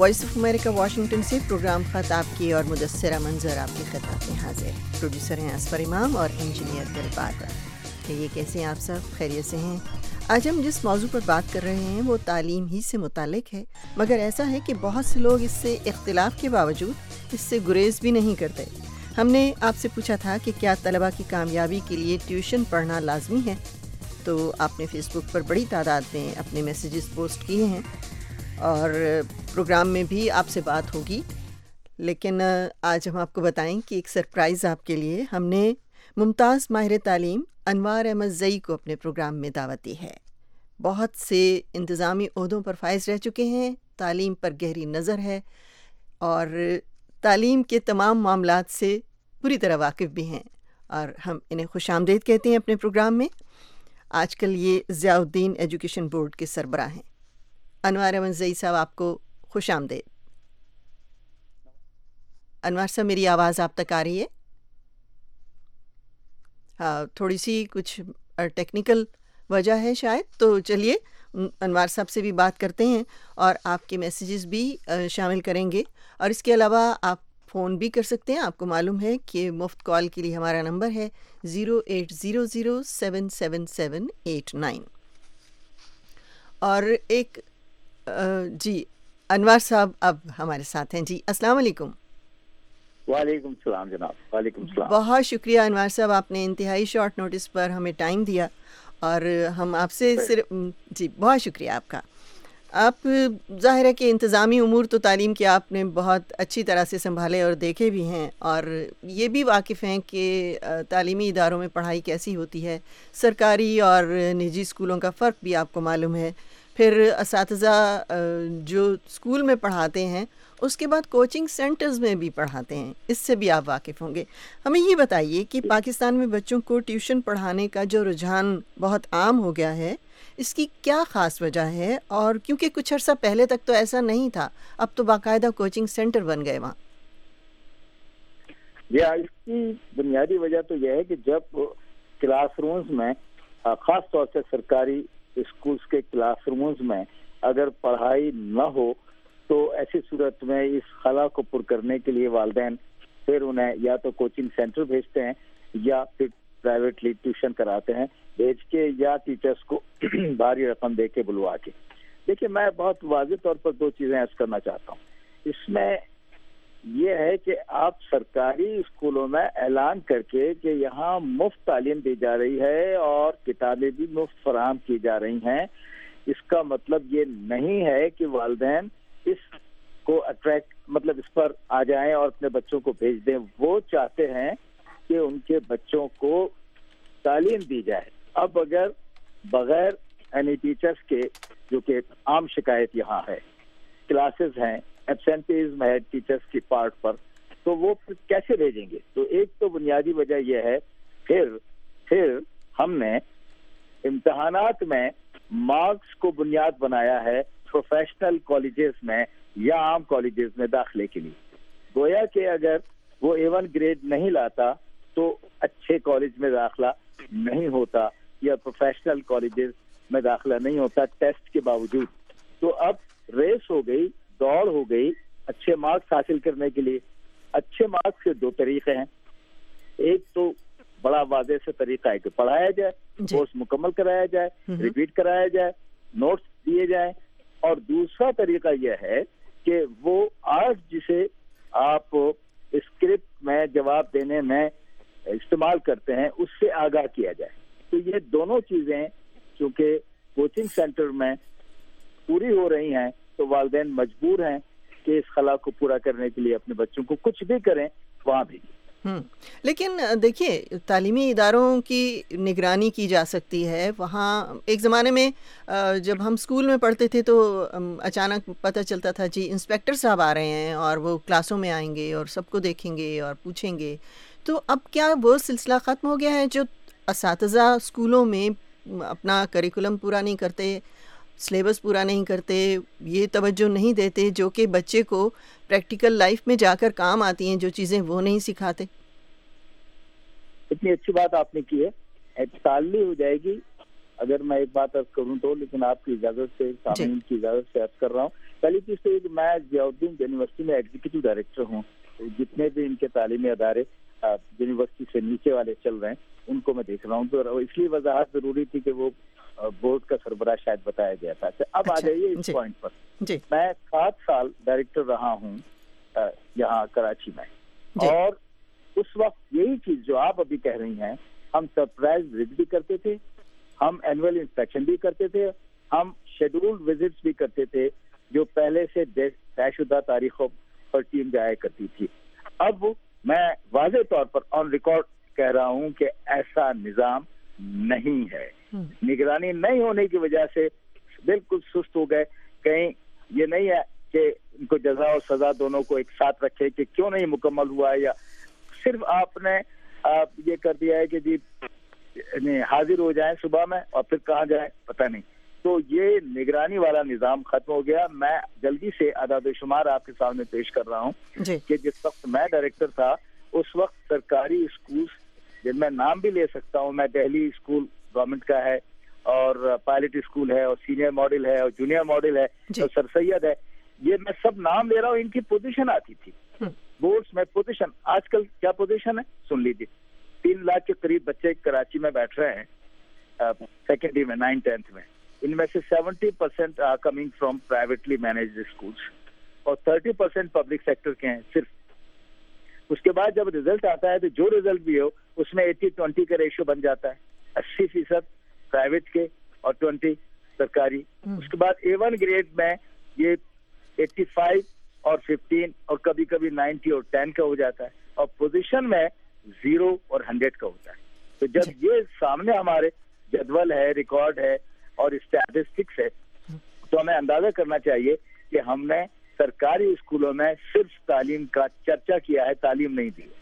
Voice of America Washington سے program خط آپ کی اور مدثرہ منظر آپ کی خدمت میں حاضر. پروڈیوسر ہیں اسفر امام اور انجینئر دلباغ. یہ کیسے ہیں آپ سب؟ خیریت سے ہیں؟ آج ہم جس موضوع پر بات کر رہے ہیں وہ تعلیم ہی سے متعلق ہے، مگر ایسا ہے کہ بہت سے لوگ اس سے اختلاف کے باوجود اس سے گریز بھی نہیں کرتے. ہم نے آپ سے پوچھا تھا کہ کیا طلباء کی کامیابی کے لیے ٹیوشن پڑھنا لازمی ہے، تو آپ نے فیس بک پر بڑی تعداد میں اپنے میسیجز پوسٹ کیے ہیں اور پروگرام میں بھی آپ سے بات ہوگی. لیکن آج ہم آپ کو بتائیں کہ ایک سرپرائز آپ کے لیے ہم نے ممتاز ماہر تعلیم انوار احمد زئی کو اپنے پروگرام میں دعوت دی ہے. بہت سے انتظامی عہدوں پر فائز رہ چکے ہیں، تعلیم پر گہری نظر ہے اور تعلیم کے تمام معاملات سے پوری طرح واقف بھی ہیں، اور ہم انہیں خوش آمدید کہتے ہیں اپنے پروگرام میں. آج کل یہ ضیاء الدین ایجوکیشن بورڈ کے سربراہ ہیں. انوار احمد زئی صاحب، آپ کو خوش آمدید. انوار صاحب، میری آواز آپ تک آ رہی ہے؟ ہاں، تھوڑی سی کچھ ٹیکنیکل وجہ ہے شاید، تو چلیے انوار صاحب سے بھی بات کرتے ہیں اور آپ کے میسیجز بھی شامل کریں گے. اور اس کے علاوہ آپ فون بھی کر سکتے ہیں. آپ کو معلوم ہے کہ مفت کال کے لیے ہمارا نمبر ہے 080077789. اور ایک جی انوار صاحب اب ہمارے ساتھ ہیں. جی السلام علیکم. وعلیکم السلام جناب. وعلیکم السلام. بہت شکریہ انوار صاحب، آپ نے انتہائی شارٹ نوٹس پر ہمیں ٹائم دیا اور ہم آپ سے صرف جی بہت شکریہ آپ کا. آپ ظاہر ہے کہ انتظامی امور تو تعلیم کے آپ نے بہت اچھی طرح سے سنبھالے اور دیکھے بھی ہیں، اور یہ بھی واقف ہیں کہ تعلیمی اداروں میں پڑھائی کیسی ہوتی ہے. سرکاری اور نجی اسکولوں کا فرق بھی آپ کو معلوم ہے. پھر اساتذہ جو اسکول میں پڑھاتے ہیں اس کے بعد کوچنگ سینٹرز میں بھی پڑھاتے ہیں، اس سے بھی آپ واقف ہوں گے. ہمیں یہ بتائیے کہ پاکستان میں بچوں کو ٹیوشن پڑھانے کا جو رجحان بہت عام ہو گیا ہے، اس کی کیا خاص وجہ ہے؟ اور کیونکہ کچھ عرصہ پہلے تک تو ایسا نہیں تھا، اب تو باقاعدہ کوچنگ سینٹر بن گئے وہاں. اس کی بنیادی وجہ تو یہ ہے کہ جب کلاس رومز میں، خاص طور سے سرکاری اسکولز کے کلاس رومز میں اگر پڑھائی نہ ہو تو ایسی صورت میں اس خلا کو پر کرنے کے لیے والدین پھر انہیں یا تو کوچنگ سینٹر بھیجتے ہیں یا پھر پرائیویٹلی ٹیوشن کراتے ہیں بھیج کے، یا ٹیچرز کو بھاری رقم دے کے بلوا کے. دیکھیے، میں بہت واضح طور پر دو چیزیں عرض کرنا چاہتا ہوں. اس میں یہ ہے کہ آپ سرکاری اسکولوں میں اعلان کر کے کہ یہاں مفت تعلیم دی جا رہی ہے اور کتابیں بھی مفت فراہم کی جا رہی ہیں، اس کا مطلب یہ نہیں ہے کہ والدین اس کو اٹریکٹ اس پر آ جائیں اور اپنے بچوں کو بھیج دیں. وہ چاہتے ہیں کہ ان کے بچوں کو تعلیم دی جائے. اب اگر بغیر ٹیچرز کے، جو کہ عام شکایت یہاں ہے، کلاسز ہیں، ایبسینٹیزم ہے ٹیچرز کی پارٹ پر، تو وہ پھر کیسے بھیجیں گے؟ تو ایک تو بنیادی وجہ یہ ہے. پھر ہم نے امتحانات میں مارکس کو بنیاد بنایا ہے پروفیشنل کالجز میں یا عام کالجز میں داخلے کے لیے. گویا کہ اگر وہ A1 گریڈ نہیں لاتا تو اچھے کالج میں داخلہ نہیں ہوتا یا پروفیشنل کالجز میں داخلہ نہیں ہوتا ٹیسٹ کے باوجود. تو اب ریس ہو گئی، دوڑ ہو گئی اچھے مارکس حاصل کرنے کے لیے. اچھے مارکس کے دو طریقے ہیں. ایک تو بڑا واضح سے طریقہ ہے کہ پڑھایا جائے، کورس مکمل کرایا جائے، ریپیٹ کرایا جائے، نوٹس دیے جائیں. اور دوسرا طریقہ یہ ہے کہ وہ آرٹ جسے آپ اسکرپٹ میں جواب دینے میں استعمال کرتے ہیں، اس سے آگاہ کیا جائے. تو یہ دونوں چیزیں چونکہ کوچنگ سینٹر میں پوری ہو رہی ہیں تو والدین مجبور ہیں کہ اس خلا کو پورا کرنے کے لیے اپنے بچوں کو کچھ بھی کریں وہاں بھی. لیکن دیکھیے، تعلیمی اداروں کی نگرانی کی جا سکتی ہے. وہاں ایک زمانے میں جب ہم اسکول میں پڑھتے تھے تو اچانک پتہ چلتا تھا جی انسپیکٹر صاحب آ رہے ہیں اور وہ کلاسوں میں آئیں گے اور سب کو دیکھیں گے اور پوچھیں گے. تو اب کیا وہ سلسلہ ختم ہو گیا ہے؟ جو اساتذہ اسکولوں میں اپنا کریکولم پورا نہیں کرتے، سلیبس پورا نہیں کرتے، یہ توجہ نہیں دیتے جو کہ بچے کو پریکٹیکل لائف میں جا کر کام آتی ہیں، جو چیزیں وہ نہیں سکھاتے. اتنی اچھی بات آپ نے کی ہے. تعلی ہو جائے گی اگر میں ایک بات عرض کروں تو، لیکن آپ کی اجازت سے، سامعین کی اجازت سے عرض کر رہا ہوں. پہلی چیز تو یہ کہ میں ضیاء الدین یونیورسٹی میں ایگزیکٹو ڈائریکٹر ہوں. جتنے بھی ان کے تعلیمی ادارے یونیورسٹی سے نیچے والے چل رہے ہیں ان کو میں دیکھ رہا ہوں. تو اس لیے وضاحت ضروری تھی کہ وہ بورڈ کا سربراہ شاید بتایا گیا تھا. اب آ جائیے اس پوائنٹ پر. میں 7 سال ڈائریکٹر رہا ہوں یہاں کراچی میں، اور اس وقت یہی چیز جو آپ ابھی کہہ رہی ہیں، ہم سرپرائز وزٹ بھی کرتے تھے، ہم اینول انسپیکشن بھی کرتے تھے، ہم شیڈولڈ وزٹس بھی کرتے تھے جو پہلے سے طے شدہ تاریخوں پر ٹیم جایا کرتی تھی. اب میں واضح طور پر آن ریکارڈ کہہ رہا ہوں کہ ایسا نظام نہیں ہے. نگرانی نہیں ہونے کی وجہ سے بالکل سست ہو گئے. کہیں یہ نہیں ہے کہ ان کو جزا اور سزا دونوں کو ایک ساتھ رکھے کہ کیوں نہیں مکمل ہوا، یا صرف آپ نے یہ کر دیا ہے کہ جی حاضر ہو جائیں صبح میں اور پھر کہاں جائیں پتہ نہیں. تو یہ نگرانی والا نظام ختم ہو گیا. میں جلدی سے اعداد و شمار آپ کے سامنے پیش کر رہا ہوں کہ جس وقت میں ڈائریکٹر تھا اس وقت سرکاری اسکول جن میں نام بھی لے سکتا ہوں میں، دہلی اسکول گورنمنٹ کا ہے، اور پائلٹ اسکول ہے، اور سینئر ماڈل ہے، اور جونیئر ماڈل ہے، اور سر سید ہے، یہ میں سب نام لے رہا ہوں. ان کی پوزیشن آتی تھی بورڈز میں. پوزیشن آج کل کیا پوزیشن ہے سن لیجیے. 3 لاکھ کے قریب بچے کراچی میں بیٹھ رہے ہیں سیکنڈری میں، 9th-10th میں. ان میں سے 70% are coming from privately managed schools, اور 30% پبلک سیکٹر کے ہیں صرف. اس کے بعد جب رزلٹ آتا ہے تو جو رزلٹ بھی ہو اس میں 80-20 کا ریشو بن جاتا ہے. 80% پرائیویٹ کے اور 20 سرکاری. اس کے بعد A1 گریڈ میں یہ 85 اور 15 اور کبھی کبھی 90 اور 10 کا ہو جاتا ہے، اور پوزیشن میں 0 اور 100 کا ہوتا ہے. تو جب یہ سامنے ہمارے جدول ہے، ریکارڈ ہے اور اسٹیٹسٹکس ہے، تو ہمیں اندازہ کرنا چاہیے کہ ہم نے سرکاری اسکولوں میں صرف تعلیم کا چرچا کیا ہے، تعلیم نہیں دی.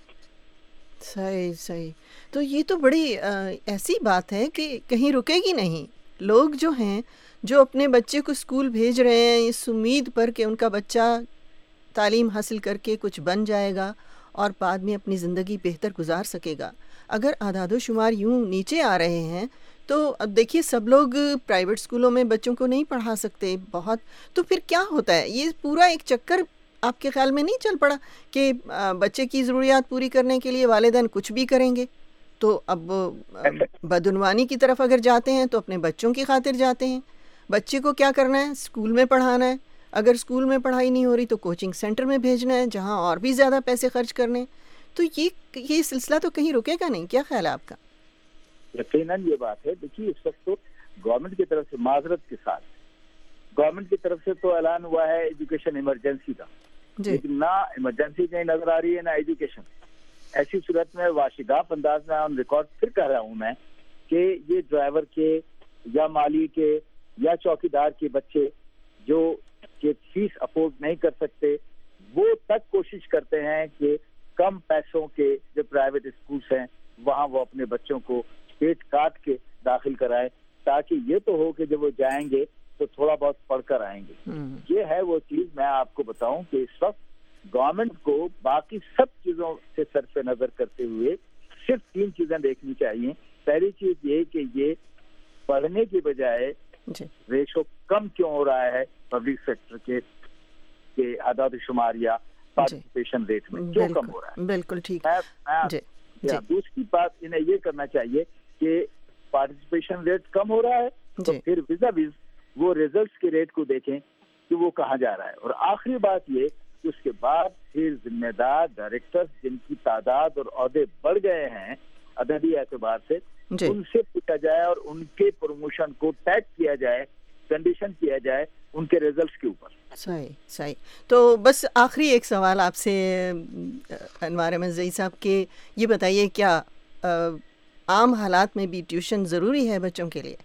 صحیح. تو یہ تو بڑی ایسی بات ہے کہ کہیں رکے گی نہیں. لوگ جو ہیں جو اپنے بچے کو اسکول بھیج رہے ہیں اس امید پر کہ ان کا بچہ تعلیم حاصل کر کے کچھ بن جائے گا اور بعد میں اپنی زندگی بہتر گزار سکے گا، اگر اعداد و شمار یوں نیچے آ رہے ہیں تو اب دیکھیے سب لوگ پرائیویٹ اسکولوں میں بچوں کو نہیں پڑھا سکتے بہت. تو پھر کیا ہوتا ہے؟ یہ پورا ایک چکر آپ کے خیال میں نہیں چل پڑا کہ بچے کی ضروریات پوری کرنے کے لیے والدین کچھ بھی کریں گے؟ تو اب بدعنوانی کی طرف اگر جاتے ہیں تو اپنے بچوں کی خاطر جاتے ہیں. بچے کو کیا کرنا ہے؟ اسکول میں پڑھانا ہے. اگر اسکول میں پڑھائی نہیں ہو رہی تو کوچنگ سینٹر میں بھیجنا ہے جہاں اور بھی زیادہ پیسے خرچ کرنے. تو یہ سلسلہ تو کہیں رکے گا نہیں. کیا خیال ہے آپ کا؟ یقیناً یہ بات ہے. دیکھیے اس وقت تو گورنمنٹ کی طرف سے، معذرت کے ساتھ گورنمنٹ کی طرف سے تو اعلان ہوا ہے ایجوکیشن ایمرجنسی کا، لیکن نہ ایمرجنسی کہیں نظر آ رہی ہے نہ ایجوکیشن. ایسی صورت میں واشگاف انداز میں آن ریکارڈ پھر کہہ رہا ہوں میں کہ یہ ڈرائیور کے یا مالی کے یا چوکیدار کے بچے جو کہ فیس افورڈ نہیں کر سکتے، وہ تک کوشش کرتے ہیں کہ کم پیسوں کے جو پرائیویٹ اسکولس ہیں وہاں وہ اپنے بچوں کو پیٹ کاٹ کے داخل کرائے، تاکہ یہ تو ہو کہ جب وہ جائیں گے تو تھوڑا بہت پڑھ کر آئیں گے. یہ ہے وہ چیز. میں آپ کو بتاؤں کہ اس وقت گورنمنٹ کو باقی سب چیزوں سے صرف نظر کرتے ہوئے صرف 3 چیزیں دیکھنی چاہیے. پہلی چیز یہ کہ یہ پڑھنے کی بجائے ریشو کم کیوں ہو رہا ہے پبلک سیکٹر کے اعداد و شمار یا پارٹیسپیشن ریٹ میں کیوں کم ہو رہا ہے. بالکل ٹھیک. دوسری بات انہیں یہ کرنا چاہیے کہ پارٹیسپیشن ریٹ کم ہو رہا ہے تو پھر ویز وہ ریزلٹس کے ریٹ کو دیکھیں کہ وہ کہاں جا رہا ہے. اور آخری بات یہ کہ اس کے بعد پھر ذمہ دار ڈائریکٹر جن کی تعداد اور عہدے بڑھ گئے ہیں عددی اعتبار سے، ان سے پوچھا جائے اور ان کے پروموشن کو ٹیگ کیا جائے، کنڈیشن کیا جائے ان کے ریزلٹس کے اوپر. صحیح. تو بس آخری ایک سوال آپ سے انوار احمد زئی صاحب کے یہ بتائیے، کیا عام حالات میں بھی ٹیوشن ضروری ہے بچوں کے لیے؟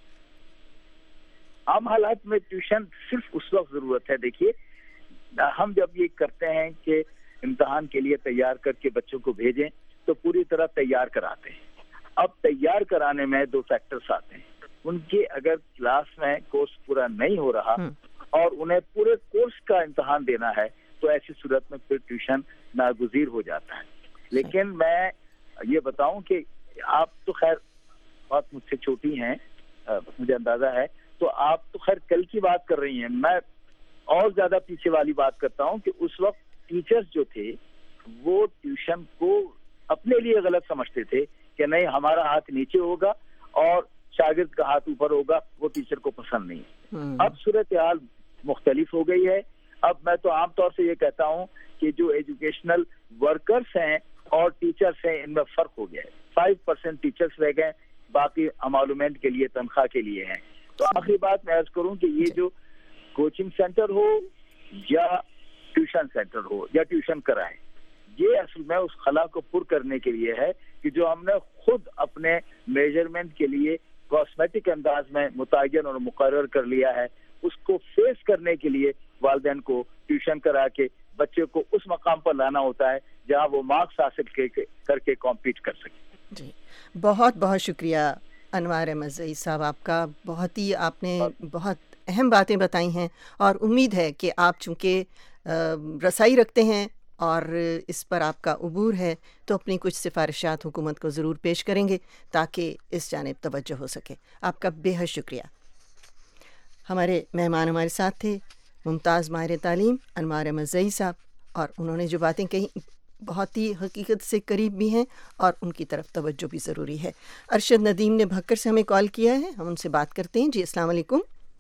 عام حالات میں ٹیوشن صرف اس وقت ضرورت ہے. دیکھیے ہم جب یہ کرتے ہیں کہ امتحان کے لیے تیار کر کے بچوں کو بھیجیں تو پوری طرح تیار کراتے ہیں. اب تیار کرانے میں 2 فیکٹرز آتے ہیں. ان کے اگر کلاس میں کورس پورا نہیں ہو رہا اور انہیں پورے کورس کا امتحان دینا ہے تو ایسی صورت میں پھر ٹیوشن ناگزیر ہو جاتا ہے. لیکن میں یہ بتاؤں کہ آپ تو خیر بہت مجھ سے چھوٹی ہیں مجھے اندازہ ہے. تو آپ تو خیر کل کی بات کر رہی ہیں, میں اور زیادہ پیچھے والی بات کرتا ہوں کہ اس وقت ٹیچرز جو تھے وہ ٹیوشن کو اپنے لیے غلط سمجھتے تھے کہ نہیں ہمارا ہاتھ نیچے ہوگا اور شاگرد کا ہاتھ اوپر ہوگا, وہ ٹیچر کو پسند نہیں. اب صورتحال مختلف ہو گئی ہے. اب میں تو عام طور سے یہ کہتا ہوں کہ جو ایجوکیشنل ورکرز ہیں اور ٹیچرز ہیں ان میں فرق ہو گیا ہے. 5% ٹیچرز رہ گئے, باقی امالومنٹ کے لیے, تنخواہ کے لیے ہیں. تو آخری بات میں عرض کروں کہ یہ جو کوچنگ سینٹر ہو یا ٹیوشن سینٹر ہو یا ٹیوشن کرائیں, یہ اصل میں اس خلا کو پر کرنے کے لیے ہے کہ جو ہم نے خود اپنے میجرمنٹ کے لیے کاسمیٹک انداز میں متعین اور مقرر کر لیا ہے, اس کو فیس کرنے کے لیے والدین کو ٹیوشن کرا کے بچے کو اس مقام پر لانا ہوتا ہے جہاں وہ مارکس حاصل کر کے کمپیٹ کر سکے. جی بہت بہت شکریہ انوار احمد ضعیع صاحب آپ کا. بہت ہی آپ نے بہت اہم باتیں بتائی ہیں اور امید ہے کہ آپ چونکہ رسائی رکھتے ہیں اور اس پر آپ کا عبور ہے تو اپنی کچھ سفارشات حکومت کو ضرور پیش کریں گے تاکہ اس جانب توجہ ہو سکے. آپ کا بے حد شکریہ. ہمارے مہمان ہمارے ساتھ تھے ممتاز ماہر تعلیم انوار احمد ضعیع صاحب, اور انہوں نے جو باتیں کہی بہت ہی حقیقت سے قریب بھی ہیں اور ان کی طرف توجہ بھی ضروری ہے. ارشد ندیم نے بھکر سے ہمیں کال کیا ہے, ہم ان سے بات کرتے ہیں. جی السلام علیکم.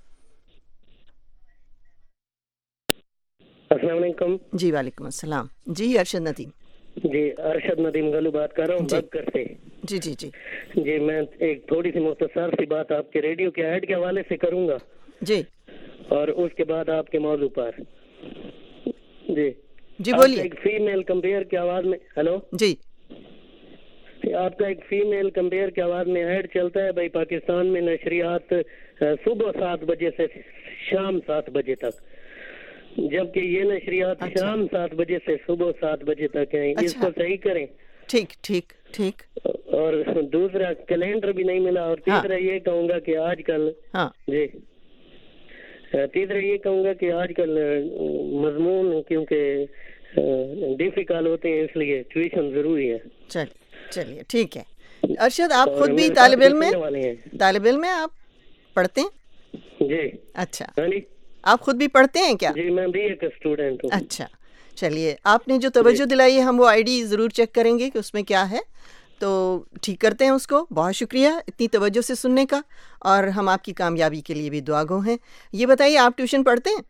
السلام علیکم. جی وعلیکم السلام. جی ارشد ندیم. جی ارشد ندیم گلو بات کر رہا ہوں بھکر سے. جی جی جی جی میں ایک تھوڑی سی مختصر سی بات آپ کے ریڈیو کے ایڈ کے حوالے سے کروں گا جی, اور اس کے بعد آپ کے موضوع پر. جی جی بولیے. ایک فیمیل کمپیئر کی آواز میں, ہلو جی آپ کا ایک فیمیل کمپیئر کی آواز میں ایڈ چلتا ہے بھائی پاکستان میں نشریات صبح 7 بجے سے شام 7 بجے تک, جبکہ یہ نشریات شام 7 بجے سے صبح 7 بجے تک ہیں. اس کو صحیح کریں. ٹھیک ٹھیک ٹھیک. اور دوسرا کیلنڈر بھی نہیں ملا. اور تیسرا یہ کہوں گا کہ آج کل جی تیسرا یہ کہوں گا کہ آج کل مضمون کیونکہ ڈیفیکلٹ ہوتے ہیں اس لیے ٹیوشن ضروری ہے. چلیے ٹھیک ہے. ارشد آپ خود بھی طالب علم ہیں, آپ پڑھتے ہیں؟ جی اچھا, آپ خود بھی پڑھتے ہیں کیا؟ جی میں بھی ایک اسٹوڈنٹ ہوں. اچھا چلیے, آپ نے جو توجہ دلائی ہے ہم وہ آئی ڈی ضرور چیک کریں گے کہ اس میں کیا ہے, تو ٹھیک کرتے ہیں اس کو. بہت شکریہ اتنی توجہ سے سننے کا, اور ہم آپ کی کامیابی کے لیے بھی دعا گو ہیں. یہ بتائیے آپ ٹیوشن پڑھتے ہیں؟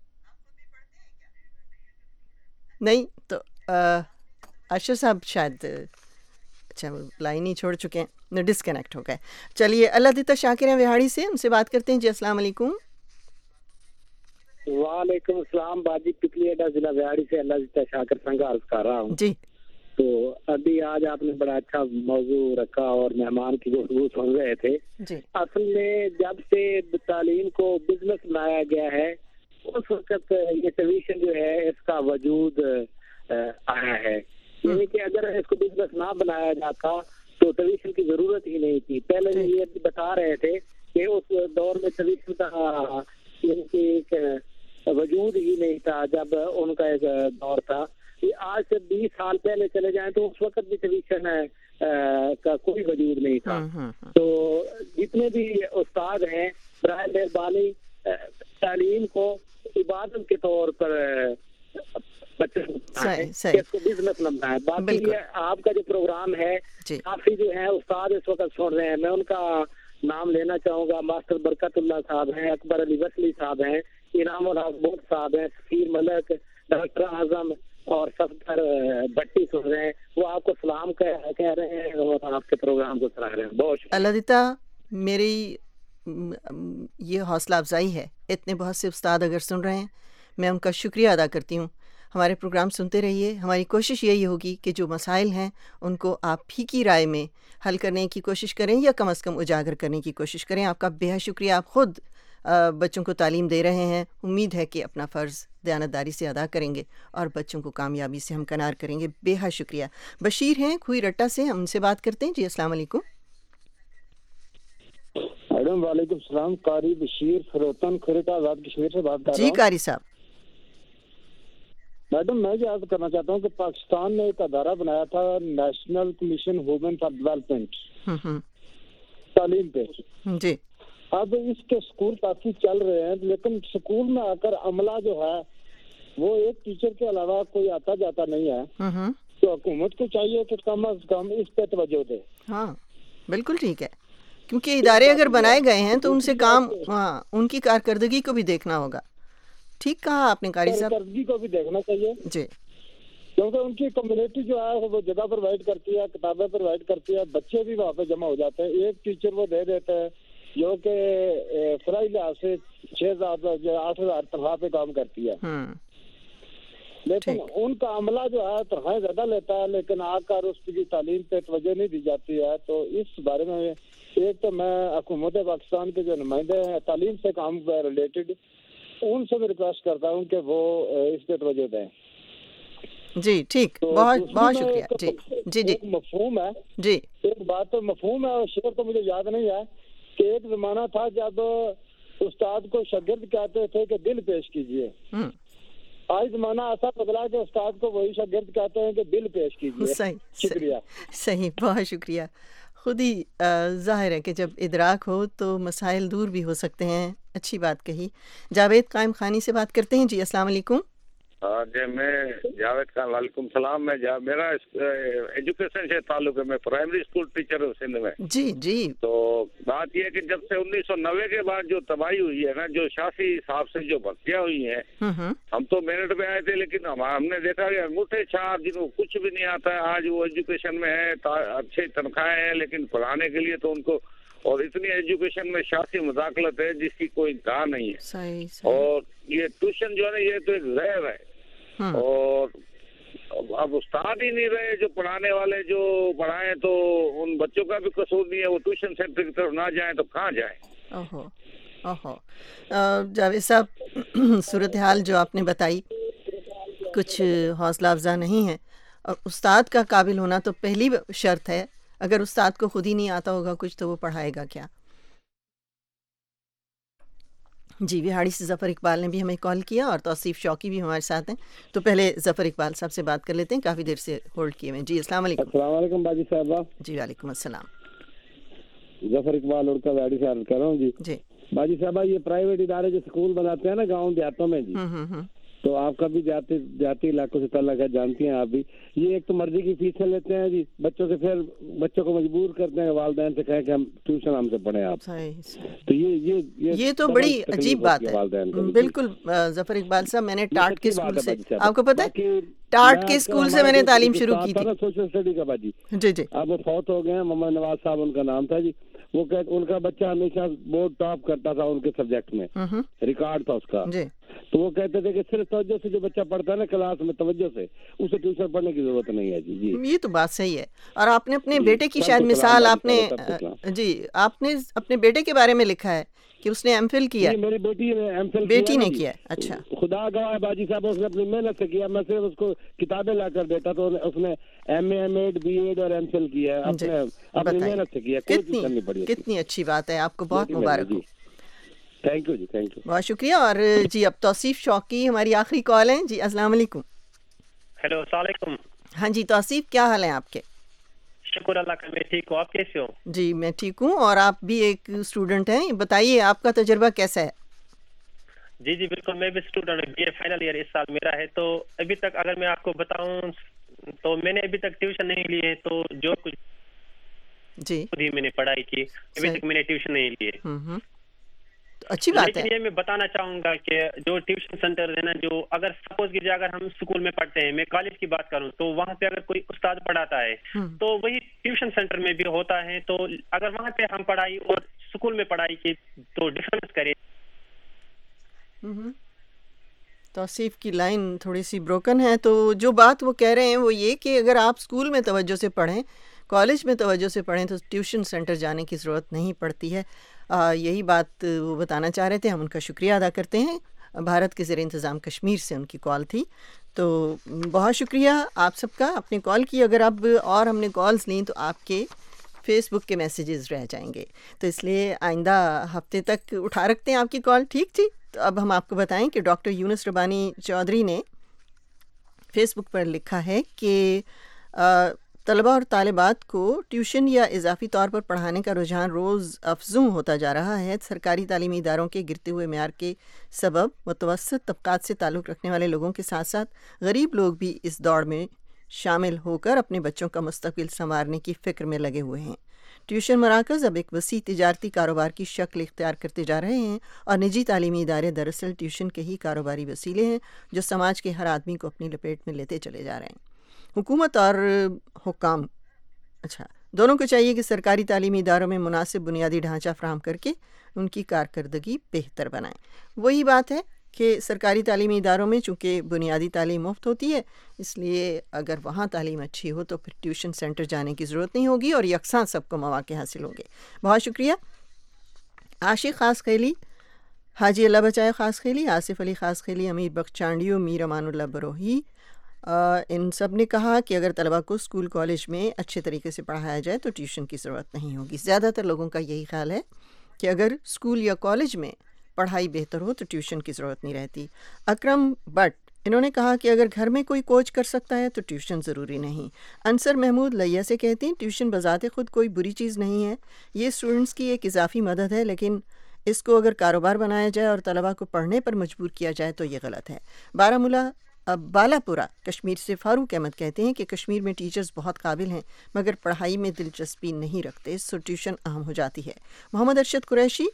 نہیں تو ارشد صاحب شاید اچھا لائن ہی چھوڑ چکے ہیں, ڈسکنیکٹ ہو گئے. چلیے اللہ دیتا شاکر ہیں وہاڑی سے, ان سے بات کرتے ہیں. جی السلام علیکم. وعلیکم السلام. باجی پکلی اڈا ضلع وہاڑی سے اللہ دیتا شاکر سنگ عرض کر رہا ہوں. جی تو ابھی آج آپ نے بڑا اچھا موضوع رکھا اور مہمان کی گفتگو سن رہے تھے. جی اصل میں جب سے تعلیم کو بزنس بنایا گیا ہے اس وقت یہ ٹیوشن جو ہے اس کا وجود آیا ہے. یعنی کہ اگر اس کو بزنس نہ بنایا جاتا تو ٹیوشن کی ضرورت ہی نہیں تھی. پہلے یہ بتا رہے تھے کہ اس دور میں ٹیوشن کا یعنی کہ ایک وجود ہی نہیں تھا جب ان کا ایک دور تھا. آج سے 20 سال پہلے چلے جائیں تو اس وقت بھی ٹیوشن کا کوئی وجود نہیں تھا. تو جتنے بھی استاد ہیں برائے مہربانی تعلیم کو عبادت کے طور پر اس کو بزنس نہ بنائے. باقی آپ کا جو پروگرام ہے کافی جو ہے استاد اس وقت سن رہے ہیں. میں ان کا نام لینا چاہوں گا. ماسٹر برکت اللہ صاحب ہیں, اکبر علی وسلی صاحب ہیں, انعام الحق صاحب ہیں, سفیر ملک, ڈاکٹر اعظم اور صفدر بٹی سن رہے ہیں. وہ آپ کو سلام کہہ رہے ہیں اور آپ کے پروگرام کو سراہ رہے ہیں. بہت شکریہ. اللہ دیتا میری یہ حوصلہ افزائی ہے. اتنے بہت سے استاد اگر سن رہے ہیں میں ان کا شکریہ ادا کرتی ہوں. ہمارے پروگرام سنتے رہیے. ہماری کوشش یہی ہوگی کہ جو مسائل ہیں ان کو آپ ہی کی رائے میں حل کرنے کی کوشش کریں یا کم از کم اجاگر کرنے کی کوشش کریں. آپ کا بے حد شکریہ. آپ خود بچوں کو تعلیم دے رہے ہیں. امید ہے کہ اپنا فرض دیانتداری سے ادا کریں گے اور بچوں کو کامیابی سے ہمکنار کریں گے. بے حد شکریہ. بشیر ہیں کھوئی رٹا سے, ہم ان سے بات کرتے ہیں. جی السلام علیکم. میڈم وعلیکم السلام. قاری بشیر فروتن کھریٹا آزاد کشمیر سے بات کر رہا ہوں. جی قاری صاحب. میڈم میں یہ عرض کرنا چاہتا ہوں کہ پاکستان نے ایک ادارہ بنایا تھا national commission women for development تعلیم پہ. جی اب اس کے اسکول کافی چل رہے ہیں، لیکن اسکول میں آ کر عملہ جو ہے وہ ایک ٹیچر کے علاوہ کوئی آتا جاتا نہیں ہے، تو حکومت کو چاہیے کہ کم از کم اس پہ توجہ دے۔ ہاں بالکل ٹھیک ہے، کیونکہ ادارے اگر بنائے گئے ہیں تو ان سے کام، ہاں ان کی کارکردگی کو بھی دیکھنا ہوگا۔ ٹھیک کہا آپ نے قاری صاحب، کارکردگی کو بھی دیکھنا چاہیے جی، کیونکہ ان کی کمیونٹی جو ہے وہ جگہ پرووائڈ کرتی ہے، کتابیں پرووائڈ کرتی ہے، بچے بھی وہاں پہ جمع ہو جاتے ہیں، ایک ٹیچر وہ دے دیتے ہیں جو کہ فرائی لحاظ سے 6,000 8,000 تنخواہ پہ کام کرتی ہے، لیکن ان کا عملہ جو ہے تنخواہیں زیادہ لیتا ہے، لیکن آ کر اس کی تعلیم پہ توجہ نہیں دی جاتی ہے۔ تو اس بارے میں ایک تو میں حکومت پاکستان کے جو نمائندے ہیں تعلیم سے کام ریلیٹڈ، ان سے بھی ریکویسٹ کرتا ہوں کہ وہ اس پہ توجہ دیں۔ جی ٹھیک، بہت بہت شکریہ۔ جی جی جی، ایک مفہوم ہے، جی ایک بات تو مفہوم ہے اور شعر تو مجھے یاد نہیں ہے کہ ایک زمانہ تھا جب استاد کو شاگرد کہتے تھے کہ دل پیش کیجیے، آج زمانہ ایسا بدلا کہ استاد کو وہی شاگرد کہتے ہیں کہ دل پیش کیجیے۔ صحیح، شکریہ، صحیح، بہت شکریہ۔ خود ہی ظاہر ہے کہ جب ادراک ہو تو مسائل دور بھی ہو سکتے ہیں۔ اچھی بات کہی۔ جاوید قائم خانی سے بات کرتے ہیں۔ جی السلام علیکم۔ جی میں جاوید خان، وعلیکم السلام۔ میں میرا ایجوکیشن سے تعلق ہے، میں پرائمری اسکول ٹیچر ہوں سندھ میں۔ جی جی، تو بات یہ ہے کہ جب سے 1990 کے بعد جو تباہی ہوئی ہے نا، جو سیاسی حساب سے جو بھرتیاں ہوئی ہیں، ہم تو میرٹ میں آئے تھے، لیکن ہم نے دیکھا کہ انگوٹھے چھاپ جن کو کچھ بھی نہیں آتا ہے، آج وہ ایجوکیشن میں ہے، اچھی تنخواہیں ہیں، لیکن پڑھانے کے لیے تو ان کو، اور اتنی ایجوکیشن میں سیاسی مداخلت ہے جس کی کوئی انتہا نہیں ہے۔ صحیح۔ اور یہ ٹیوشن جو ہے نا، یہ تو ایک زہر ہے، اور اب استاد ہی نہیں رہے جو پڑھانے والے جو پڑھائیں، تو ان بچوں کا بھی قصور نہیں ہے، وہ ٹیوشن سینٹر کی طرف نہ جائیں تو کہاں جائیں۔ اوہو جاوید صاحب، صورتحال جو آپ نے بتائی کچھ حوصلہ افزا نہیں ہے، اور استاد کا قابل ہونا تو پہلی شرط ہے۔ اگر استاد کو خود ہی نہیں آتا ہوگا کچھ تو وہ پڑھائے گا کیا؟ جی، وہاڑی سے ظفر اقبال نے بھی ہمیں کال کیا، اور توصیف شوقی بھی ہمارے ساتھ ہیں۔ تو پہلے ظفر اقبال صاحب سے بات کر لیتے ہیں، کافی دیر سے ہولڈ کیے ہوئے۔ جی السلام علیکم۔ السلام علیکم باجی صاحبہ۔ جی وعلیکم السلام۔ ظفر اقبال اڑکا وہاڑی سے عرض کر رہا ہوں۔ جی باجی صاحبہ، یہ پرائیویٹ ادارے جو اسکول بناتے ہیں نا گاؤں دیہاتوں میں، جی تو آپ کا بھی جاتی علاقوں سے تعلق ہے، جانتی ہیں آپ بھی، یہ ایک تو مرضی کی فیسیں لیتے ہیں جی بچوں سے، پھر بچوں کو مجبور کرتے ہیں والدین سے کہیں کہ ہم ٹیوشن ہم سے پڑھیں آپ۔ تو یہ تو بڑی عجیب بات ہے۔ بالکل ظفر اقبال صاحب، میں نے ٹاٹ کے اسکول سے، آپ کو پتہ ہے ٹاٹ کے اسکول سے میں نے تعلیم شروع کی تھی، سوشل اسٹڈی کا باجی۔ جی جی، اب وہ فوت ہو گئے ہیں، محمد نواز صاحب ان کا نام تھا جی۔ وہ ان کا بچہ ہمیشہ بہت ٹاپ کرتا تھا ان کے سبجیکٹ میں، ریکارڈ تھا اس کا۔ تو وہ کہتے تھے کہ صرف توجہ سے جو بچہ پڑھتا ہے نا کلاس میں، توجہ سے، اسے ٹیوشن پڑھنے کی ضرورت نہیں ہے۔ جی یہ تو بات صحیح ہے۔ اور آپ نے اپنے بیٹے کی شاید مثال، آپ نے اپنے بیٹے کے بارے میں لکھا ہے کہ اس نے ایم فل کیا۔ میری بیٹی نے کیا۔ اچھا، خدا گواہ ہے باجی صاحب، اس نے اپنی محنت سے کیا، میں صرف اس کو کتابیں لا کر دیتا تو اس نے M A, M Ed, B Ed اور ایم فل کیا، اپنی محنت سے کیا۔ کتنی اچھی بات ہے، آپ کو بہت مبارک ہو۔ تھینک یو جی، تھینک یو، بہت شکریہ۔ اور جی اب توصیف شوقی ہماری آخری کال ہے۔ جی السلام علیکم۔ ہیلو، السلام علیکم۔ ہاں جی توصیف، کیا حال ہیں آپ کے؟ شکر اللہ کا، میں ٹھیک ہوں، آپ کیسے ہو؟ جی میں ٹھیک ہوں، اور آپ بھی ایک اسٹوڈنٹ ہیں، بتائیے آپ کا تجربہ کیسا ہے؟ جی جی بالکل، میں بھی اسٹوڈنٹ ہوں، بی اے فائنل ایئر اس سال میرا ہے۔ تو ابھی تک اگر میں آپ کو بتاؤں تو میں نے ابھی تک ٹیوشن نہیں لی ہے، تو جو کچھ جی خود ہی میں نے پڑھائی کی، ابھی تک میں نے ٹیوشن نہیں لیے۔ اچھی بات ہے، لیکن یہ میں بتانا چاہوں گا کہ جو ٹیوشن سینٹر ہے نا، جو اگر سپوز کیجیے اگر ہم اسکول میں پڑھتے ہیں، میں کالج کی بات کروں تو وہاں پہ اگر کوئی استاد پڑھاتا ہے تو وہی ٹیوشن سینٹر میں بھی ہوتا ہے، تو اگر وہاں پہ ہم پڑھائی اور اسکول میں پڑھائی کی تو ڈفرینس کریں۔ توصیف کی لائن تھوڑی سی بروکن ہے، تو جو بات وہ کہہ رہے ہیں وہ یہ کہ اگر آپ اسکول میں توجہ سے پڑھیں، کالج میں توجہ سے پڑھیں، تو ٹیوشن سینٹر جانے کی ضرورت نہیں پڑتی ہے۔ یہی بات وہ بتانا چاہ رہے تھے، ہم ان کا شکریہ ادا کرتے ہیں۔ بھارت کے زیر انتظام کشمیر سے ان کی کال تھی، تو بہت شکریہ آپ سب کا، اپنی کال کی۔ اگر اب اور ہم نے کالز لیں تو آپ کے فیس بک کے میسیجز رہ جائیں گے، تو اس لیے آئندہ ہفتے تک اٹھا رکھتے ہیں آپ کی کال، ٹھیک جی؟ تو اب ہم آپ کو بتائیں کہ ڈاکٹر یونس ربانی چودھری نے فیس بک پر لکھا ہے کہ طلبہ اور طالبات کو ٹیوشن یا اضافی طور پر پڑھانے کا رجحان روز افزوں ہوتا جا رہا ہے۔ سرکاری تعلیمی اداروں کے گرتے ہوئے معیار کے سبب متوسط طبقات سے تعلق رکھنے والے لوگوں کے ساتھ ساتھ غریب لوگ بھی اس دوڑ میں شامل ہو کر اپنے بچوں کا مستقبل سنوارنے کی فکر میں لگے ہوئے ہیں۔ ٹیوشن مراکز اب ایک وسیع تجارتی کاروبار کی شکل اختیار کرتے جا رہے ہیں اور نجی تعلیمی ادارے دراصل ٹیوشن کے ہی کاروباری وسیلے ہیں جو سماج کے ہر آدمی کو اپنی لپیٹ میں لیتے چلے جا رہے ہیں۔ حکومت اور حکام دونوں کو چاہیے کہ سرکاری تعلیمی اداروں میں مناسب بنیادی ڈھانچہ فراہم کر کے ان کی کارکردگی بہتر بنائیں۔ وہی بات ہے کہ سرکاری تعلیمی اداروں میں چونکہ بنیادی تعلیم مفت ہوتی ہے، اس لیے اگر وہاں تعلیم اچھی ہو تو پھر ٹیوشن سینٹر جانے کی ضرورت نہیں ہوگی اور یکساں سب کو مواقع حاصل ہوں گے۔ بہت شکریہ عاشق خاص خیلی، حاجی اللہ بچائے خاص خیلی، آصف علی خاص خیلی، امیر بخش چانڈیو، میر امان اللہ بروہی، ان سب نے کہا کہ اگر طلبہ کو اسکول کالج میں اچھے طریقے سے پڑھایا جائے تو ٹیوشن کی ضرورت نہیں ہوگی۔ زیادہ تر لوگوں کا یہی خیال ہے کہ اگر اسکول یا کالج میں پڑھائی بہتر ہو تو ٹیوشن کی ضرورت نہیں رہتی۔ اکرم بٹ انہوں نے کہا کہ اگر گھر میں کوئی کوچ کر سکتا ہے تو ٹیوشن ضروری نہیں۔ انصر محمود لیا سے کہتے ہیں ٹیوشن بذات خود کوئی بری چیز نہیں ہے، یہ اسٹوڈنٹس کی ایک اضافی مدد ہے، لیکن اس کو اگر کاروبار بنایا جائے اور طلبہ کو پڑھنے پر مجبور کیا جائے تو یہ غلط ہے۔ بارہمولہ بالا پورہ کشمیر سے فاروق احمد کہتے ہیں کہ کشمیر میں ٹیچرز بہت قابل ہیں مگر پڑھائی میں دلچسپی نہیں رکھتے، سو ٹیوشن اہم ہو جاتی ہے۔ محمد ارشد قریشی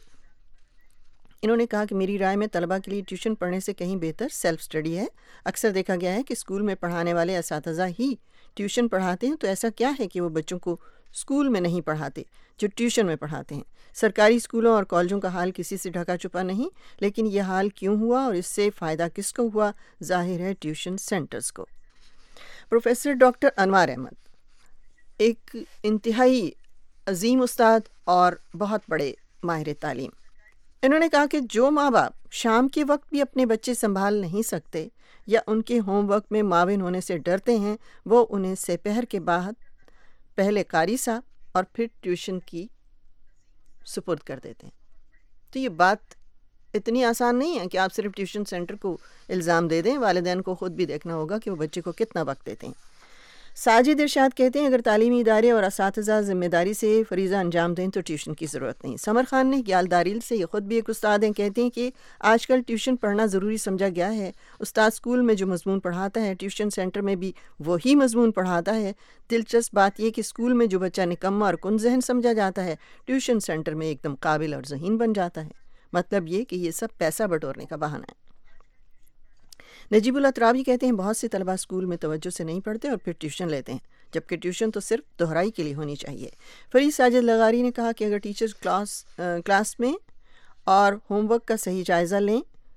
انہوں نے کہا کہ میری رائے میں طلبہ کے لیے ٹیوشن پڑھنے سے کہیں بہتر سیلف اسٹڈی ہے۔ اکثر دیکھا گیا ہے کہ اسکول میں پڑھانے والے اساتذہ ہی ٹیوشن پڑھاتے ہیں، تو ایسا کیا ہے کہ وہ بچوں کو اسکول میں نہیں پڑھاتے جو ٹیوشن میں پڑھاتے ہیں؟ سرکاری اسکولوں اور کالجوں کا حال کسی سے ڈھکا چھپا نہیں، لیکن یہ حال کیوں ہوا اور اس سے فائدہ کس کو ہوا؟ ظاہر ہے ٹیوشن سینٹرز کو۔ پروفیسر ڈاکٹر انوار احمد ایک انتہائی عظیم استاد اور بہت بڑے ماہر تعلیم، انہوں نے کہا کہ جو ماں باپ شام کے وقت بھی اپنے بچے سنبھال نہیں سکتے یا ان کے ہوم ورک میں معاون ہونے سے ڈرتے ہیں، وہ انہیں سپہر کے بعد پہلے قاری صاحب اور پھر ٹیوشن کی سپرد کر دیتے ہیں۔ تو یہ بات اتنی آسان نہیں ہے کہ آپ صرف ٹیوشن سینٹر کو الزام دے دیں، والدین کو خود بھی دیکھنا ہوگا کہ وہ بچے کو کتنا وقت دیتے ہیں۔ ساجد ارشاد کہتے ہیں اگر تعلیمی ادارے اور اساتذہ ذمہ داری سے فریضہ انجام دیں تو ٹیوشن کی ضرورت نہیں۔ سمر خان نے گیالداریل سے، یہ خود بھی ایک استاد ہیں، کہتے ہیں کہ آج کل ٹیوشن پڑھنا ضروری سمجھا گیا ہے۔ استاد اسکول میں جو مضمون پڑھاتا ہے ٹیوشن سینٹر میں بھی وہی مضمون پڑھاتا ہے۔ دلچسپ بات یہ کہ اسکول میں جو بچہ نکما اور کن ذہن سمجھا جاتا ہے ٹیوشن سینٹر میں ایک دم قابل اور ذہین بن جاتا ہے۔ مطلب یہ کہ یہ سب پیسہ بٹورنے کا بہانہ ہے۔ نجیب اللہ ترابی کہتے ہیں بہت سے طلبہ اسکول میں توجہ سے نہیں پڑھتے اور پھر ٹیوشن لیتے ہیں، جبکہ ٹیوشن تو صرف دہرائی کے لیے ہونی چاہیے۔ فرید ساجد لغاری نے کہا کہ اگر ٹیچرز کلاس میں اور ہوم ورک کا صحیح جائزہ لیں،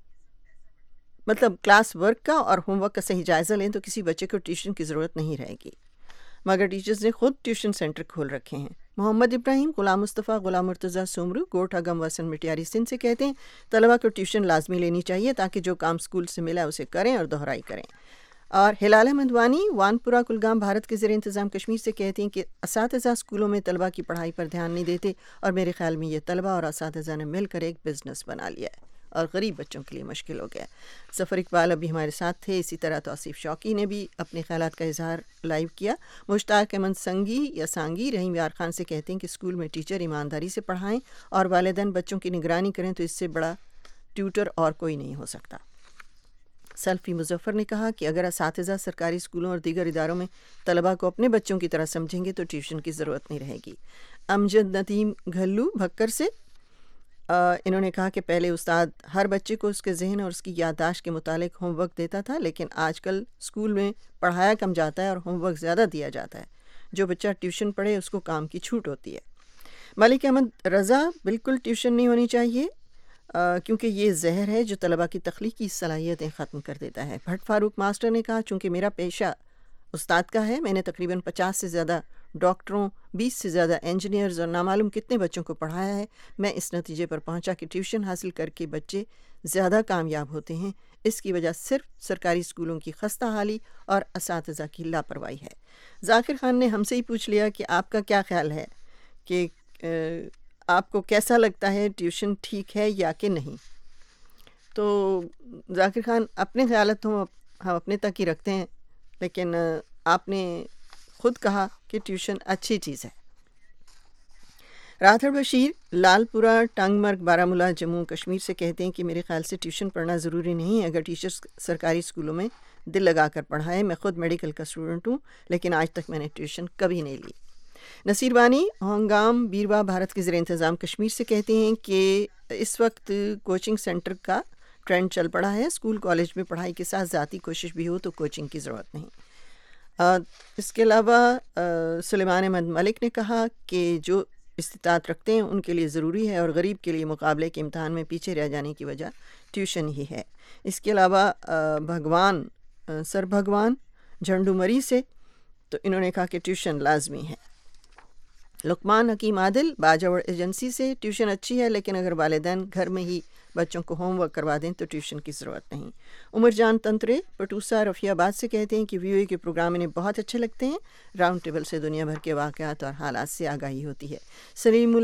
مطلب کلاس ورک کا اور ہوم ورک کا صحیح جائزہ لیں تو کسی بچے کو ٹیوشن کی ضرورت نہیں رہے گی، مگر ٹیچرز نے خود ٹیوشن سینٹر کھول رکھے ہیں۔ محمد ابراہیم، غلام مصطفیٰ، غلام مرتضیٰ سومرو، گوٹھ اگم وسن مٹیاری سندھ سے کہتے ہیں طلبہ کو ٹیوشن لازمی لینی چاہیے تاکہ جو کام اسکول سے ملا اسے کریں اور دہرائی کریں۔ اور ہلال احمد وانی وانپورہ کلگام بھارت کے زیر انتظام کشمیر سے کہتے ہیں کہ اساتذہ اسکولوں میں طلبہ کی پڑھائی پر دھیان نہیں دیتے اور میرے خیال میں یہ طلبہ اور اساتذہ نے مل کر ایک بزنس بنا لیا ہے اور غریب بچوں کے لیے مشکل ہو گیا ہے۔ ظفر اقبال ابھی ہمارے ساتھ تھے، اسی طرح توصیف شوقی نے بھی اپنے خیالات کا اظہار لائیو کیا۔ مشتاق احمد سنگی یا سانگی رحیم یار خان سے کہتے ہیں کہ اسکول میں ٹیچر ایمانداری سے پڑھائیں اور والدین بچوں کی نگرانی کریں تو اس سے بڑا ٹیوٹر اور کوئی نہیں ہو سکتا۔ سلفی مظفر نے کہا کہ اگر اساتذہ سرکاری اسکولوں اور دیگر اداروں میں طلبہ کو اپنے بچوں کی طرح سمجھیں گے تو ٹیوشن کی ضرورت نہیں رہے گی۔ امجد ندیم گھلو بھکر سے انہوں نے کہا کہ پہلے استاد ہر بچے کو اس کے ذہن اور اس کی یادداشت کے متعلق ہوم ورک دیتا تھا، لیکن آج کل اسکول میں پڑھایا کم جاتا ہے اور ہوم ورک زیادہ دیا جاتا ہے۔ جو بچہ ٹیوشن پڑھے اس کو کام کی چھوٹ ہوتی ہے۔ ملک احمد رضا بالکل ٹیوشن نہیں ہونی چاہیے کیونکہ یہ زہر ہے جو طلبہ کی تخلیقی صلاحیتیں ختم کر دیتا ہے۔ بھٹ فاروق ماسٹر نے کہا چونکہ میرا پیشہ استاد کا ہے، میں نے تقریباً 50 سے زیادہ ڈاکٹروں، 20 سے زیادہ انجینئرز اور نامعلوم کتنے بچوں کو پڑھایا ہے۔ میں اس نتیجے پر پہنچا کہ ٹیوشن حاصل کر کے بچے زیادہ کامیاب ہوتے ہیں، اس کی وجہ صرف سرکاری اسکولوں کی خستہ حالی اور اساتذہ کی لاپرواہی ہے۔ ذاکر خان نے ہم سے ہی پوچھ لیا کہ آپ کا کیا خیال ہے کہ آپ کو کیسا لگتا ہے ٹیوشن ٹھیک ہے یا کہ نہیں؟ تو ذاکر خان اپنے خیالات ہم اپنے تک ہی رکھتے ہیں، لیکن آپ نے خود کہا کہ ٹیوشن اچھی چیز ہے۔ راہتر بشیر لال پورہ ٹنگ مرگ بارہمولہ جموں کشمیر سے کہتے ہیں کہ میرے خیال سے ٹیوشن پڑھنا ضروری نہیں ہے اگر ٹیچرز سرکاری اسکولوں میں دل لگا کر پڑھائے۔ میں خود میڈیکل کا اسٹوڈنٹ ہوں لیکن آج تک میں نے ٹیوشن کبھی نہیں لی۔ نصیر بانی ہنگام بیروا بھارت کے زیر انتظام کشمیر سے کہتے ہیں کہ اس وقت کوچنگ سینٹر کا ٹرینڈ چل پڑا ہے، اسکول کالج میں پڑھائی کے ساتھ ذاتی کوشش بھی ہو تو کوچنگ کی ضرورت نہیں۔ اس کے علاوہ سلیمان احمد ملک نے کہا کہ جو استطاعت رکھتے ہیں ان کے لیے ضروری ہے اور غریب کے لیے مقابلے کے امتحان میں پیچھے رہ جانے کی وجہ ٹیوشن ہی ہے۔ اس کے علاوہ بھگوان جھنڈو مری سے تو انہوں نے کہا کہ ٹیوشن لازمی ہے۔ لقمان حکیم عادل باجوڑ ایجنسی سے ٹیوشن اچھی ہے لیکن اگر والدین گھر میں ہی بچوں کو ہوم ورک کروا دیں تو ٹیوشن کی ضرورت نہیں۔ عمر جان تنترے پٹوسا رفیع آباد سے کہتے ہیں کہ وی او اے کے پروگرام انہیں بہت اچھے لگتے ہیں، راؤنڈ ٹیبل سے دنیا بھر کے واقعات اور حالات سے آگاہی ہوتی ہے۔ سلیم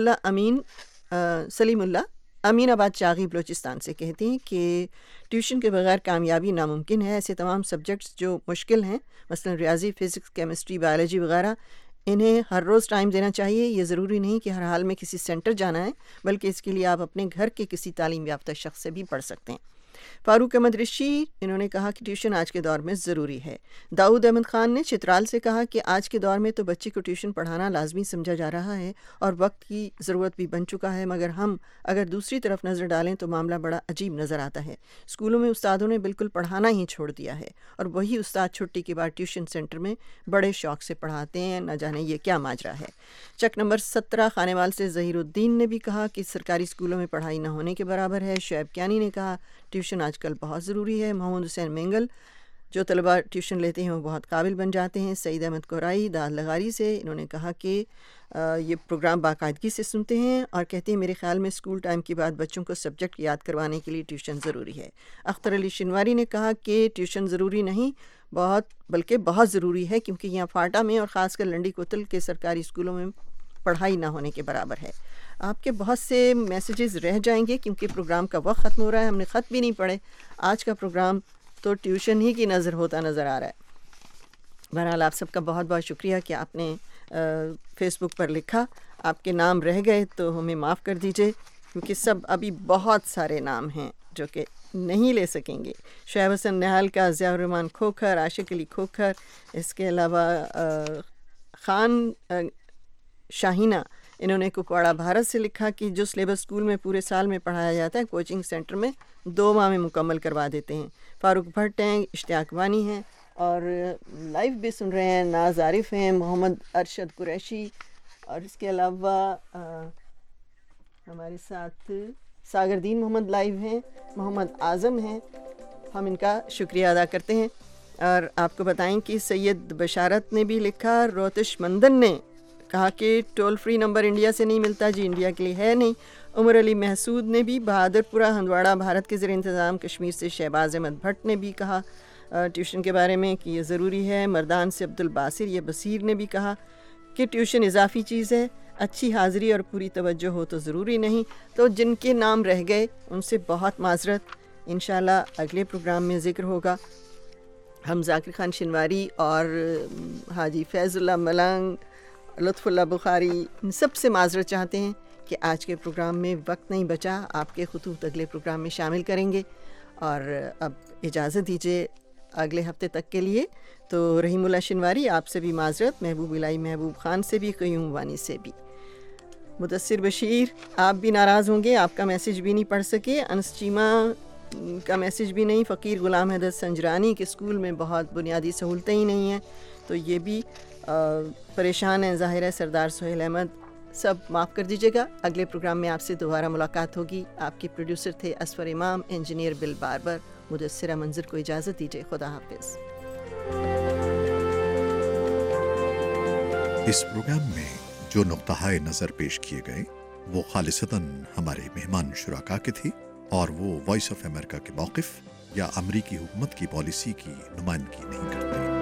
اللہ امین آباد چاغی بلوچستان سے کہتے ہیں کہ ٹیوشن کے بغیر کامیابی ناممکن ہے۔ ایسے تمام سبجیکٹس جو مشکل ہیں مثلا ریاضی، فزکس، کیمسٹری، بایولوجی وغیرہ، انہیں ہر روز ٹائم دینا چاہیے۔ یہ ضروری نہیں کہ ہر حال میں کسی سینٹر جانا ہے بلکہ اس کے لیے آپ اپنے گھر کے کسی تعلیم یافتہ شخص سے بھی پڑھ سکتے ہیں۔ فاروق احمد رشی انہوں نے کہا کہ ٹیوشن آج کے دور میں ضروری ہے۔ داؤد احمد خان نے چترال سے کہا کہ آج کے دور میں تو بچے کو ٹیوشن پڑھانا لازمی سمجھا جا رہا ہے اور وقت کی ضرورت بھی بن چکا ہے، مگر ہم اگر دوسری طرف نظر ڈالیں تو معاملہ بڑا عجیب نظر آتا ہے۔ اسکولوں میں استادوں نے بالکل پڑھانا ہی چھوڑ دیا ہے اور وہی استاد چھٹی کے بعد ٹیوشن سینٹر میں بڑے شوق سے پڑھاتے ہیں، نہ جانے یہ کیا ماجرا ہے۔ چک نمبر 17 خانیوال سے ظہیر الدین نے بھی کہا کہ سرکاری اسکولوں میں پڑھائی نہ ہونے کے برابر ہے۔ شعیب کیانی نے کہا ٹیوشن آج کل بہت ضروری ہے۔ محمد حسین مینگل جو طلباء ٹیوشن لیتے ہیں وہ بہت قابل بن جاتے ہیں۔ سعید احمد کورائی داد لغاری سے انہوں نے کہا کہ یہ پروگرام باقاعدگی سے سنتے ہیں اور کہتے ہیں میرے خیال میں اسکول ٹائم کے بعد بچوں کو سبجیکٹ یاد کروانے کے لیے ٹیوشن ضروری ہے۔ اختر علی شنواری نے کہا کہ ٹیوشن ضروری نہیں بلکہ بہت ضروری ہے کیونکہ یہاں فاٹا میں اور خاص کر لنڈی کوتل کے سرکاری اسکولوں میں پڑھائی نہ ہونے کے برابر ہے۔ آپ کے بہت سے میسیجز رہ جائیں گے کیونکہ پروگرام کا وقت ختم ہو رہا ہے، ہم نے خط بھی نہیں پڑھے۔ آج کا پروگرام تو ٹیوشن ہی کی نظر ہوتا نظر آ رہا ہے۔ بہرحال آپ سب کا بہت بہت شکریہ کہ آپ نے فیس بک پر لکھا۔ آپ کے نام رہ گئے تو ہمیں معاف کر دیجئے کیونکہ ابھی بہت سارے نام ہیں جو کہ نہیں لے سکیں گے۔ شعیب حسن نہال کا، ضیاء الرحمان کھوکھر، عاشق علی کھوکھر، اس کے علاوہ خان شاہینہ انہوں نے کپواڑہ بھارت سے لکھا کہ جو سلیبس اسکول میں پورے سال میں پڑھایا جاتا ہے کوچنگ سینٹر میں 2 ماہ میں مکمل کروا دیتے ہیں۔ فاروق بھٹ ہیں، اشتیاق بانی ہیں اور لائیو بھی سن رہے ہیں، ناز عارف ہیں، محمد ارشد قریشی اور اس کے علاوہ ہمارے ساتھ ساگردین محمد لائیو ہیں، محمد اعظم ہیں۔ ہم ان کا شکریہ ادا کرتے ہیں اور آپ کو بتائیں کہ سید بشارت نے بھی لکھا، روتش مندن نے کہا کہ ٹول فری نمبر انڈیا سے نہیں ملتا، جی انڈیا کے لیے ہے نہیں۔ عمر علی محسود نے بھی، بہادر پورہ ہندواڑہ بھارت کے زیر انتظام کشمیر سے شہباز احمد بھٹ نے بھی کہا ٹیوشن کے بارے میں کہ یہ ضروری ہے۔ مردان سے عبد الباسر یا بصیر نے بھی کہا کہ ٹیوشن اضافی چیز ہے، اچھی حاضری اور پوری توجہ ہو تو ضروری نہیں۔ تو جن کے نام رہ گئے ان سے بہت معذرت، انشاءاللہ اگلے پروگرام میں ذکر ہوگا۔ ہم ذاکر خان شنواری اور حاجی فیض اللہ ملنگ، لطف اللہ بخاری ان سب سے معذرت چاہتے ہیں کہ آج کے پروگرام میں وقت نہیں بچا۔ آپ کے خطوط اگلے پروگرام میں شامل کریں گے اور اب اجازت دیجیے اگلے ہفتے تک کے لیے۔ تو رحیم اللہ شنواری آپ سے بھی معذرت، محبوب الہی محبوب خان سے بھی، قیوم وانی سے بھی۔ مدثر بشیر آپ بھی ناراض ہوں گے، آپ کا میسیج بھی نہیں پڑھ سکے۔ انس چیمہ کا میسیج بھی نہیں۔ فقیر غلام حیدر سنجرانی کے اسکول میں بہت بنیادی سہولتیں ہی نہیں ہیں تو یہ بھی پریشان ہیں۔ ظاہر ہے سردار سہیل احمد، سب معاف کر دیجیے گا۔ اگلے پروگرام میں آپ سے دوبارہ ملاقات ہوگی۔ آپ کے پروڈیوسر تھے اسفر امام، انجینئر بل باربر، مدثرہ منظر کو اجازت دیجیے۔ خدا حافظ۔ اس پروگرام میں جو نقطۂ نظر پیش کیے گئے وہ خالصتاً ہمارے مہمان شرکاء کے تھے اور وہ وائس آف امریکہ کے موقف یا امریکی حکومت کی پالیسی کی نمائندگی نہیں کرتے۔